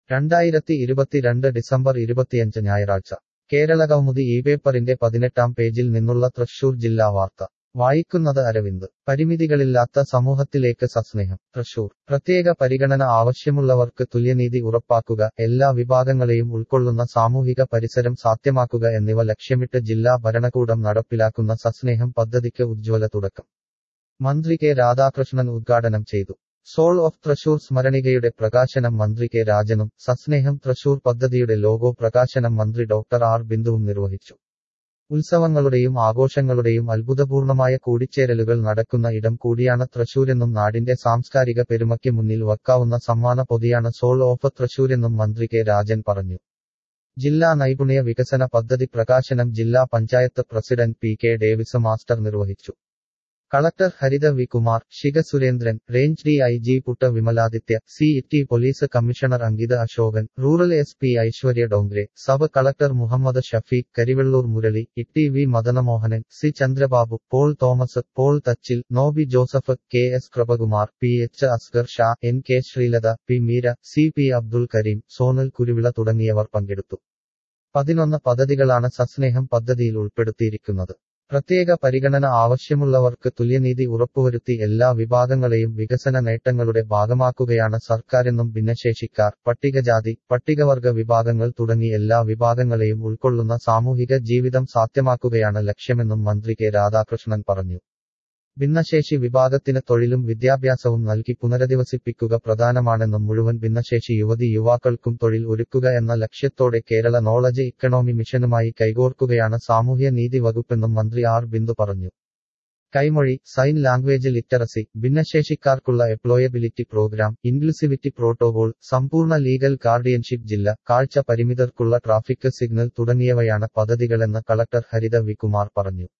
2022 December 25 ഞായറാഴ്ച കേരളകൗമുദി ഇപേപ്പറിന്റെ 18-ാം പേജിൽ നിന്നുള്ള തൃശൂർ ജില്ലാ വാർത്ത വായിക്കുന്നത് അരവിന്ദ്. പരിമിതികളില്ലാത്ത സമൂഹത്തിലേക്ക് സസ്നേഹം. തൃശൂർ. പ്രത്യേക പരിഗണന ആവശ്യമുള്ളവർക്ക് തുല്യനീതി ഉറപ്പാക്കുക, എല്ലാ വിഭാഗങ്ങളെയും ഉൾക്കൊള്ളുന്ന സാമൂഹിക പരിസരം സാധ്യമാക്കുക എന്നിവ ലക്ഷ്യമിട്ട് ജില്ലാ ഭരണകൂടം നടപ്പിലാക്കുന്ന സസ്നേഹം പദ്ധതിക്ക് ഉജ്ജ്വല തുടക്കം. മന്ത്രി കെ രാധാകൃഷ്ണൻ ഉദ്ഘാടനം ചെയ്തു. സോൾ ഓഫ് തൃശൂർ സ്മരണികയുടെ പ്രകാശനം മന്ത്രി കെ രാജനും സസ്നേഹം തൃശൂർ പദ്ധതിയുടെ ലോഗോ പ്രകാശനം മന്ത്രി ഡോക്ടർ ആർ ബിന്ദുവും നിർവഹിച്ചു. ഉത്സവങ്ങളുടെയും ആഘോഷങ്ങളുടെയും അത്ഭുതപൂർണമായ കൂടിച്ചേരലുകൾ നടക്കുന്ന ഇടം കൂടിയാണ് തൃശൂരെന്നും നാടിന്റെ സാംസ്കാരിക പെരുമയ്ക്ക് മുന്നിൽ വയ്ക്കാവുന്ന സമ്മാന പൊതിയാണ് സോൾ ഓഫ് തൃശൂരെന്നും മന്ത്രി കെ രാജൻ പറഞ്ഞു. ജില്ലാ നൈപുണ്യ വികസന പദ്ധതി പ്രകാശനം ജില്ലാ panchayat president P K Davis master നിർവഹിച്ചു. Collector Haritha V Kumar, Shikha Surendran, range DIG. Putta Vimaladitya, city police commissioner Ankitha Ashokan, rural SP. Aishwarya Dongre, sub collector Muhammad Shafeeq, Karivellur Murali, TV. Madanamohanan, C. Chandrababu, Paul Thomas, Paul Thachil, Noby Joseph, KS. Kripakumar, PH. Asgar Shah, NK. Sreelatha, P. Meera, CP. Abdul Kareem, Sonal Kuruvila തുടങ്ങിയവർ പങ്കെടുത്തു. 11 പദ്ധതികളാണ് സസ്നേഹം പദ്ധതിയിൽ ഉൾപ്പെടുത്തിയിരിക്കുന്നത്. പ്രത്യേക പരിഗണന ആവശ്യമുള്ളവർക്ക് തുല്യനീതി ഉറപ്പുവരുത്തി എല്ലാ വിഭാഗങ്ങളെയും വികസന നേട്ടങ്ങളുടെ ഭാഗമാക്കുകയാണ് സർക്കാരെന്നും ഭിന്നശേഷിക്കാർ, പട്ടികജാതി, പട്ടികവർഗ വിഭാഗങ്ങൾ തുടങ്ങി എല്ലാ വിഭാഗങ്ങളെയും ഉൾക്കൊള്ളുന്ന സാമൂഹിക ജീവിതം സാധ്യമാക്കുകയാണ് ലക്ഷ്യമെന്നും മന്ത്രി കെ രാധാകൃഷ്ണൻ പറഞ്ഞു. ഭിന്നശേഷി വിഭാഗത്തിന് തൊഴിലും വിദ്യാഭ്യാസവും നൽകി പുനരധിവസിപ്പിക്കുക പ്രധാനമാണെന്നും മുഴുവൻ ഭിന്നശേഷി യുവതി യുവാക്കൾക്കും തൊഴിൽ ഒരുക്കുക എന്ന ലക്ഷ്യത്തോടെ കേരള നോളജ് ഇക്കണോമി മിഷനുമായി കൈകോർക്കുകയാണ് സാമൂഹ്യ നീതി വകുപ്പെന്നും മന്ത്രി ആർ ബിന്ദു പറഞ്ഞു. കൈമൊഴി, സൈൻ ലാംഗ്വേജ് ലിറ്ററസി, ഭിന്നശേഷിക്കാർക്കുള്ള എംപ്ലോയബിലിറ്റി പ്രോഗ്രാം, ഇൻക്ലൂസിവിറ്റി പ്രോട്ടോകോൾ, സമ്പൂർണ്ണ ലീഗൽ ഗാർഡിയൻഷിപ്പ്, ജില്ല, കാഴ്ച പരിമിതർക്കുള്ള ട്രാഫിക് സിഗ്നൽ തുടങ്ങിയവയാണ് പദ്ധതികളെന്ന് കളക്ടർ ഹരിത വി കുമാർ പറഞ്ഞു.